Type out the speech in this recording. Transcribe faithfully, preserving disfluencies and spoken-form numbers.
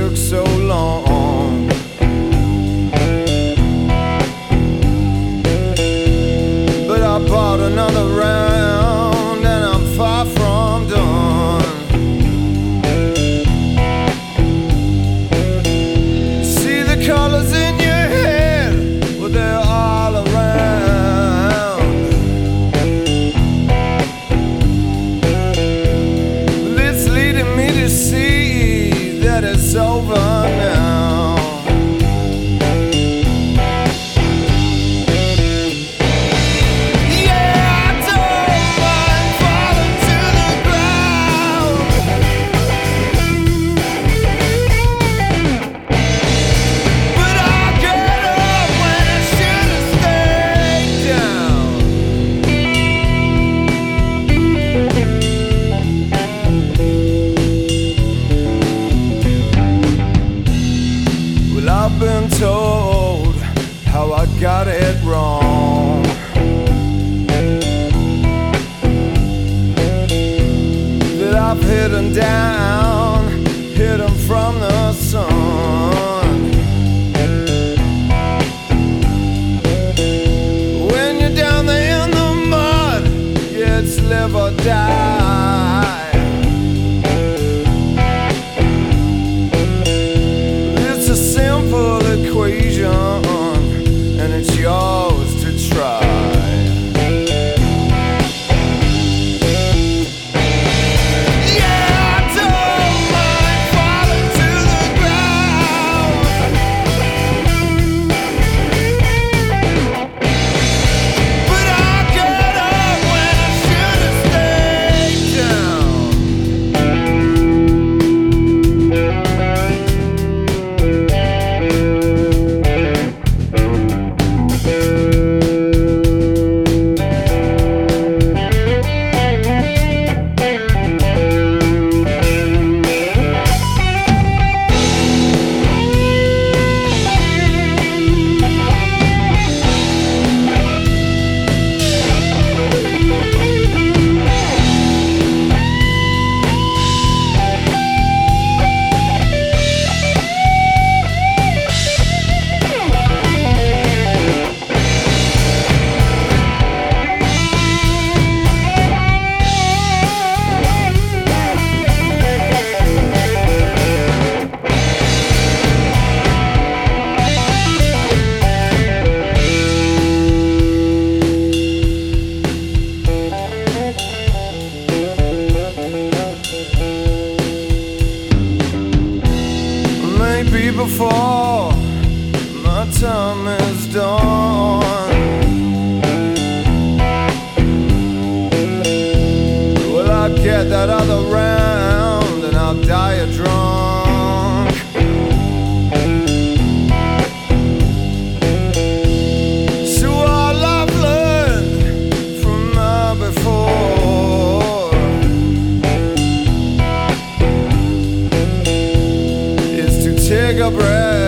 took so long. But I bought another round and I'm far from done. See the colors in your head, well, they're all around. But it's leading me to see that it's over now. I've been told how I got it wrong. That I've hidden down, hidden from the sun. When you're down there in the mud, yeah, it's live or die. Simple equation, and it's yours to try. Yeah, I don't mind falling to the ground, but I get up when I should have stayed down. Maybe before my time is done, well, I'll get that other round and I'll die a drunk. So all I've learned from my before is to take a breath